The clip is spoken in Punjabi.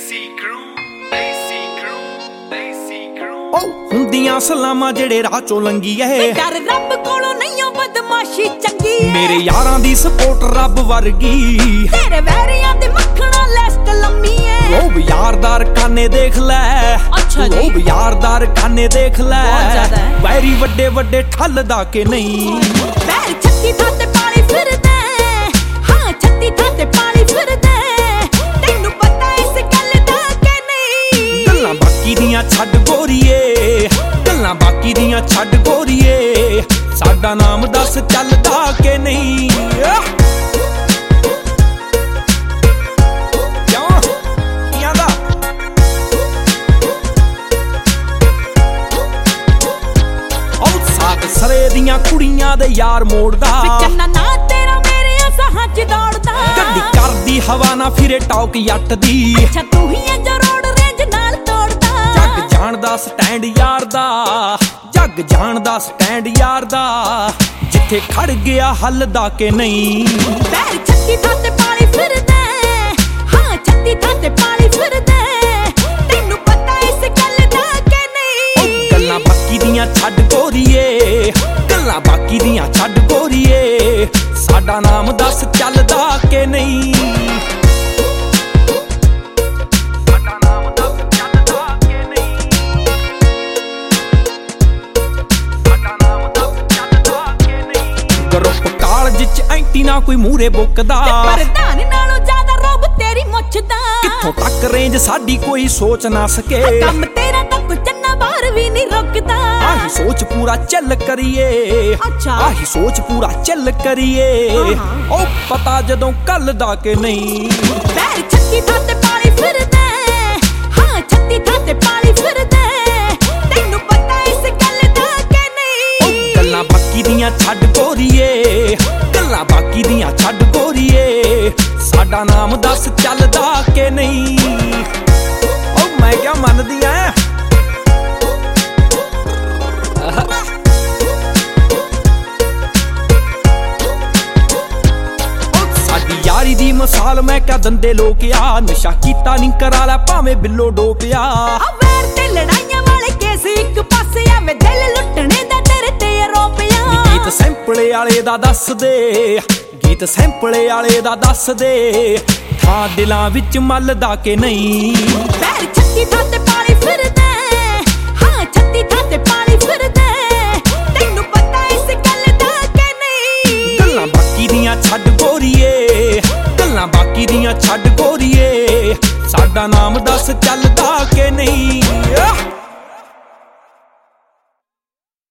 ਹੁੰਦੀਆਂ ਸਲਾਮਾਂ ਜਿਹੜੇ ਰਾਹ ਚੋਂ ਲੰਗੀ ਐ ਡਰ ਰੱਬ ਕੋਲੋਂ ਨਹੀਂ ਓ ਬਦਮਾਸ਼ੀ ਚੰਗੀ ਮੇਰੇ ਯਾਰਾਂ ਦੀ ਸਪੋਰਟ ਰੱਬ ਵਰਗੀ ਤੇਰੇ ਵੈਰੀਆਂ ਦੇ ਮੱਖਣਾ ਲਿਸਟ ਲੰਮੀ ਐ ਉਹ ਯਾਰਦਾਰ ਖਾਨੇ ਦੇਖ ਲੈ ਅੱਛਾ ਜੀ ਉਹ ਯਾਰਦਾਰ ਖਾਨੇ ਦੇਖ ਲੈ ਬਹੁਤ ਜ਼ਿਆਦਾ ਹੈ ਵੈਰੀ ਵੱਡੇ ਵੱਡੇ ਠੱਲਦਾ ਕਿ ਨਹੀਂ ਪੈਰ ਛੱਤੀ ਥਾਂ ਤੇ ਪਾਣੀ ਫਿਰਦਾ ਹਾਂ ਛੱਤੀ ਥਾਂ ਤੇ ਪਾਣੀ ਫਿਰਦਾ ਤੈਨੂੰ ਪਤਾ ਇਸ ਗੱਲ ਦਾ ਕਿ ਨਹੀਂ ਗੱਲਾਂ ਬਾਕੀ ਦੀਆਂ ਛੱਡ ਗੋਰੀਏ ਗੱਲਾਂ ਬਾਕੀ ਦੀਆਂ ਛੱਡ ਗੋਰੀਏ ਸਾਡਾ ਨਾਮ ਦੱਸ ਚੱਲਦਾ ਕਿ ਨਹੀਂ ਸਰੇ ਦੀਆਂ ਕੁੜੀਆਂ ਦੇ ਯਾਰ ਮੋੜਦਾ ਚੰਨਾ ਨਾ ਤੇਰਾ ਮੇਰੇ ਸਾਹਾਂ ਚ ਦੌੜਦਾ ਗੱਡੀ ਕਰਦੀ ਹਵਾ ਨਾ ਫਿਰੇ ਟੌਕ ਜੱਟ ਦੀ ਅੱਛਾ ਤੂੰ ਹੀ ਐ ਜੋ ਰੋਡ ਰੇਂਜ ਨਾਲ ਤੋੜਦਾ ਜੱਗ ਜਾਣਦਾ ਸਟੈਂਡ ਯਾਰ ਦਾ ਜੱਗ ਜਾਣਦਾ ਸਟੈਂਡ ਯਾਰ ਦਾ ਜਿੱਥੇ ਖੜ ਗਿਆ ਹੱਲਦਾ ਕਿ ਨਹੀਂ ਪੈਰ ਛੱਤੀ ਥਾਂ ਤੇ ਪਾਣੀ ਫਿਰਦਾ ਹਾਂ ਛੱਤੀ ਥਾਂ ਤੇ ਪਾਣੀ ਫਿਰਦਾ ਤੈਨੂੰ ਪਤਾ ਇਸ ਗੱਲ ਦਾ ਕਿ ਨਹੀਂ ਗੱਲਾਂ ਬਾਕੀ ਦੀਆਂ ਛੱਡ ਗੋਰੀਏ ਗੱਲਾਂ ਬਾਕੀ ਦੀਆਂ ਛੱਡ ਗੋਰੀਏ ਸਾਡਾ ਨਾਮ ਦੱਸ ਚੱਲਦਾ ਕਿ ਨਹੀਂ ਸਾਡਾ ਨਾਮ ਦੱਸ ਚੱਲਦਾ ਕਿ ਨਹੀਂ ਸਾਡਾ ਨਾਮ ਦੱਸ ਚੱਲਦਾ ਕਿ ਨਹੀਂ ਗਰੁੱਪ ਕਾਲਜ ਚ ਐਂਟੀ ਨਾ ਕੋਈ ਮੂਰੇ ਬੁੱਕਦਾ ਪ੍ਰਧਾਨ ਨਾਲੋਂ ਜ਼ਿਆਦਾ ਰੋਬ ਤੇਰੀ ਮੁੱਛਦਾ ਕਿੱਥੋਂ ਤੱਕ ਰੇਂਜ ਸਾਡੀ ਕੋਈ ਸੋਚ ਨਾ ਸਕੇ ਕੰਮ ਤੇਰਾ ਤਾਂ ਕੁਝ ਚੰਨਾ ਬਾਹਰ ਵੀ ਨਹੀਂ ਰੁਕਦਾ ਆਹੀ ਸੋਚ ਪੂਰਾ ਚੱਲ ਕਰੀਏ ਅੱਛਾ ਆਹੀ ਸੋਚ ਪੂਰਾ ਚੱਲ ਕਰੀਏ ਉਹ ਪਤਾ ਜਦੋਂ ਕੱਲ ਦਾ ਕਿ ਨਹੀਂ ਪੈਰ ਛੱਤੀ ਥਾਂ ਤੇ ਪਾਣੀ ਫਿਰਦਾ ਹਾਂ ਛੱਤੀ ਥਾਂ ਤੇ ਪਾਣੀ ਫਿਰਦਾ ਤੈਨੂੰ ਪਤਾ ਇਸ ਗੱਲ ਦਾ ਕਿ ਨਹੀਂ ਗੱਲਾਂ ਬਾਕੀ ਦੀਆਂ ਛੱਡ ਗੋਰੀਏ ਗੱਲਾਂ ਬਾਕੀ ਦੀਆਂ ਛੱਡ ਗੋਰੀਏ ਸਾਡਾ ਨਾਮ ਦੱਸ ਚੱਲਦਾ ਕਿ ਨਹੀਂ ਉਹ ਮੈਂ ਕਿਆ ਮੰਨਦੀ ਐ ਯਾਰੀ ਦੀ ਮਿਸਾਲ ਮੈਂ ਕਿਆ ਦੰਦੇ ਲੋਕ ਆ ਨਸ਼ਾ ਕੀਤਾ ਨਹੀਂ ਕਰਾ ਲੈ ਭਾਵੇਂ ਬਿੱਲੋ ਡੋਪਿਆ ਵੈਰ ਤੇ ਲੜਾਈਆਂ ਵਾਲੇ ਕੇਸ ਇੱਕ ਪਾਸੇ ਆ ਮੈਂ ਦਿਲ ਲੁੱਟਣੇ ਦਾ ਤੇਰੇ ਤੇ ਆਰੋਪਿਆ ਗੀਤ ਸੈਂਪਲੇ ਵਾਲੇ ਦਾ ਦੱਸ ਦੇ ਗੀਤ ਸੈਂਪਲੇ ਵਾਲੇ ਦਾ ਦੱਸ ਦੇ ਥਾਂ ਦਿਲਾਂ ਵਿੱਚ ਮੱਲਦਾ ਕਿ ਨਹੀਂ ਪੈਰ ਛੱਤੀ ਥਾਂ ਤੇ ਪਾਣੀ ਫਿਰਦਾ ਹਾਂ ਛੱਤੀ ਥਾਂ ਤੇ ਪਾਣੀ ਫਿਰਦਾ ਤੈਨੂੰ ਪਤਾ ਇਸ ਗੱਲ ਦਾ ਕਿ ਨਹੀਂ ਗੱਲਾਂ ਬਾਕੀ ਦੀਆਂ ਛੱਡ ਗੋਰੀਏ ਗੱਲਾਂ ਬਾਕੀ ਦੀਆਂ ਛੱਡ ਗੋਰੀਏ ਸਾਡਾ ਨਾਮ ਦੱਸ ਚੱਲਦਾ ਕਿ ਨਹੀਂ